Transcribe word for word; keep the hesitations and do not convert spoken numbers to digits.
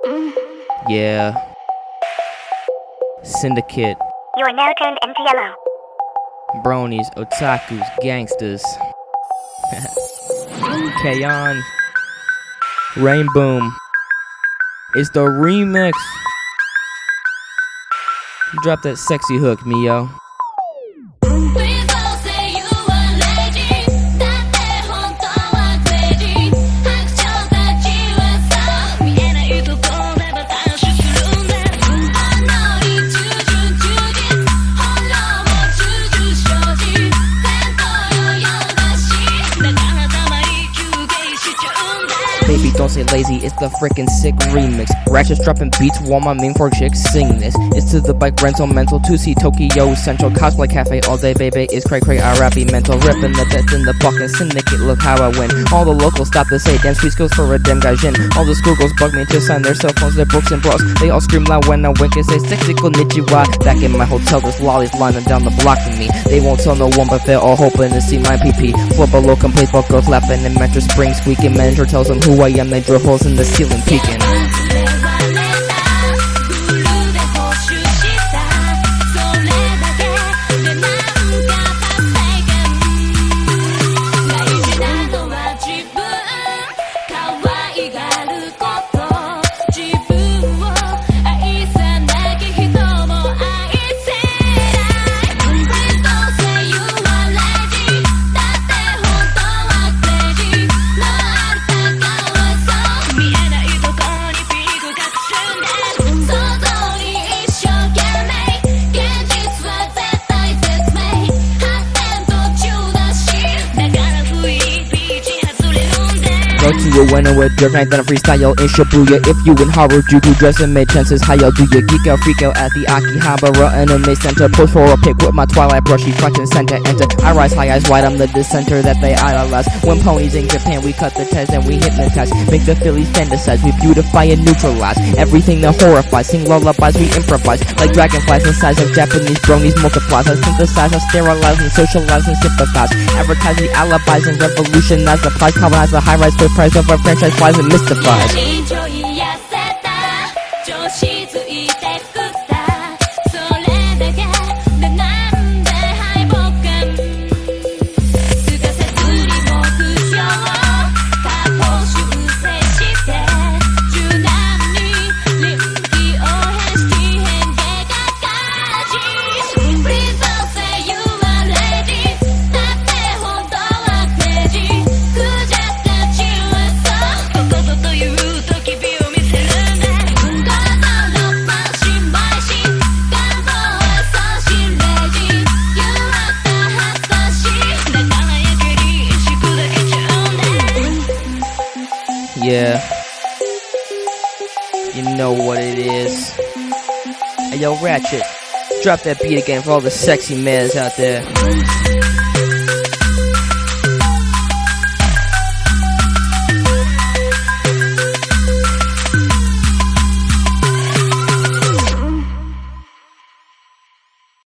Yeah. Syndicate. You are now turned into yellow. Bronies, otakus, gangsters. K-On. Rainboom. It's the remix. Drop that sexy hook, Mio. Baby, don't say lazy, it's the frickin' sick remix. Ratchets dropping beats while my main four chicks sing this. It's to the bike rental mental, to see Tokyo Central. Cosplay cafe all day, baby, it's cray cray, I rappy mental. Ripping the death in the fucking syndicate, look how I win. All the locals stop to say, damn sweet skills for a damn gaijin. All the schoolgirls bug me to sign their cell phones, their books and bras. They all scream loud when I wink and say, sexy konnichiwa. Back in my hotel, there's lollies lining down the block for me. They won't tell no one, but they're all hoping to see my pee-pee. Floor below, complete fuck girls laughing and mattress spring squeaking. Manager tells them who I am, they drill holes in the ceiling peeking. Go to a winner with dirt night, then a freestyle in Shibuya. If you in Harajuku dressing made chances, how y'all do ya? Geek out, freak out at the Akihabara Anime Center. Post for a pic with my Twilight brushy front and center. Enter, I rise high, eyes wide, I'm the dissenter that they idolize. When ponies in Japan, we cut the test and we hypnotize. Make the Phillies fantasize, we beautify and neutralize everything that horrifies. Sing lullabies, we improvise like dragonflies. The size of Japanese bronies multiplies. I synthesize, I sterilize and socialize and sympathize. Advertise the alibis and revolutionize the price. Colonize the high rise for price of our franchise flies and mystifies. Yeah, you know what it is. Hey yo, Ratchet, drop that beat again for all the sexy mans out there.